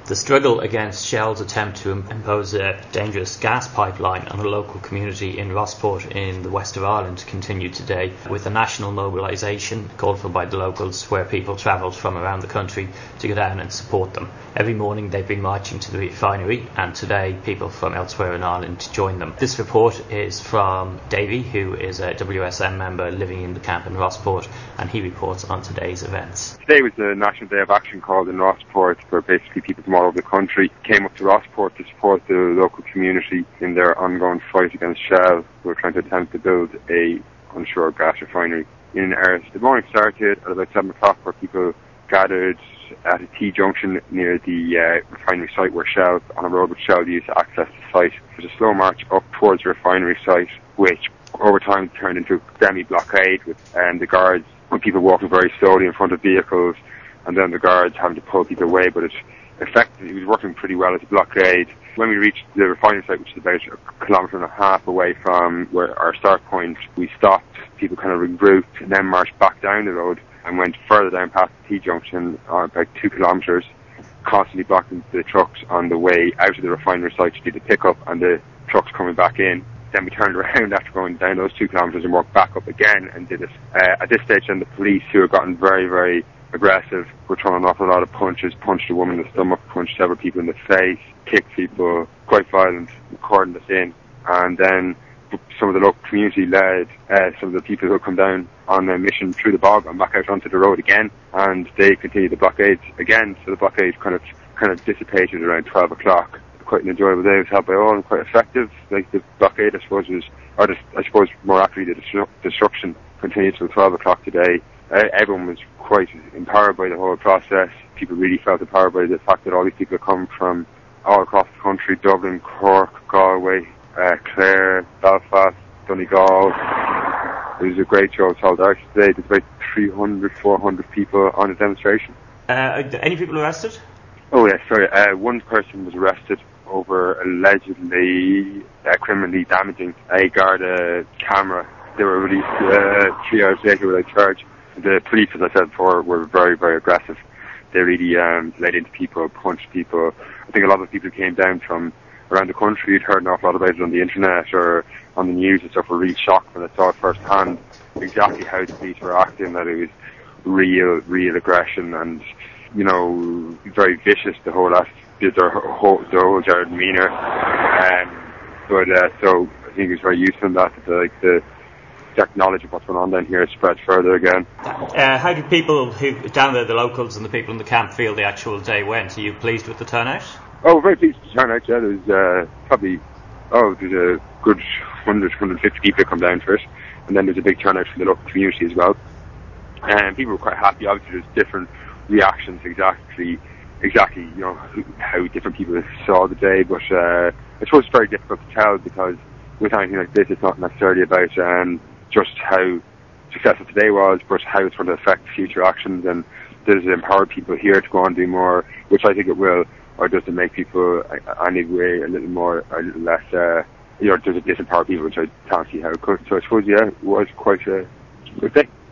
The struggle against Shell's attempt to impose a dangerous gas pipeline on a local community in Rossport in the west of Ireland continued today, with a national mobilisation called for by the locals, where people travelled from around the country to go down and support them. Every morning they've been marching to the refinery, and today people from elsewhere in Ireland join them. This report is from Davy, who is a WSM member living in the camp in Rossport, and he reports on today's events. Today was the National Day of Action called in Rossport, where basically people from all over the country came up to Rossport to support the local community in their ongoing fight against Shell, who are trying to attempt to build a onshore gas refinery in Erris. The morning started at about 7 o'clock, where people gathered at a T-junction near the refinery site where Shell, on a road which Shell used to access the site. There was a slow march up towards the refinery site, which over time turned into a semi-blockade with the guards and people walking very slowly in front of vehicles, and then the guards having to pull people away, but it was working pretty well as a blockade. When we reached the refinery site, which is about 1.5 kilometres away from where our start point, we stopped, people kind of regrouped, and then marched back down the road and went further down past the T-junction, about 2 kilometres, constantly blocking the trucks on the way out of the refinery site to do the pickup and the trucks coming back in. Then we turned around after going down those 2 kilometres and walked back up again and did it. At this stage, then the police, who had gotten very, very aggressive, were throwing an awful lot of punches, punched a woman in the stomach, punched several people in the face, kicked people, quite violent, cordoned us in. And then some of the local community led some of the people who had come down on a mission through the bog and back out onto the road again, and they continued the blockade again. So the blockade kind of dissipated around 12 o'clock. Quite an enjoyable day. It was held by all and quite effective. Like the blockade, I suppose, more accurately, the destruction continued till 12 o'clock today. Everyone was quite empowered by the whole process. People really felt empowered by the fact that all these people come from all across the country: Dublin, Cork, Galway, Clare, Belfast, Donegal. It was a great show of solidarity today. There's about 300, 400 people on the demonstration. Any people arrested? Oh, yeah, sorry. One person was arrested over allegedly criminally damaging a Garda camera. They were released 3 hours later without charge. The police, as I said before, were very, very aggressive. They really laid into people, punched people. I think a lot of people who came down from around the country had heard an awful lot about it on the internet or on the news and stuff, were really shocked when they saw it firsthand exactly how the police were acting, that it was real aggression and, you know, very vicious, their whole demeanour. So I think it was very useful in that the exact knowledge of what's going on down here spread further again. How did people who down there, the locals and the people in the camp, feel the actual day went? Are you pleased with the turnout? Oh, very pleased with the turnout, yeah. There was there's a good 100, 150 people come down for it, and then there's a big turnout from the local community as well. And people were quite happy. Obviously there's different reactions exactly, you know, how different people saw the day, but I suppose it's very difficult to tell, because with anything like this, it's not necessarily about just how successful today was, but how it's going to affect future actions, and does it empower people here to go on and do more, which I think it will, or does it make people anyway a little less, does it disempower people, which I can't see how it could. So I suppose, yeah, it was quite a good day.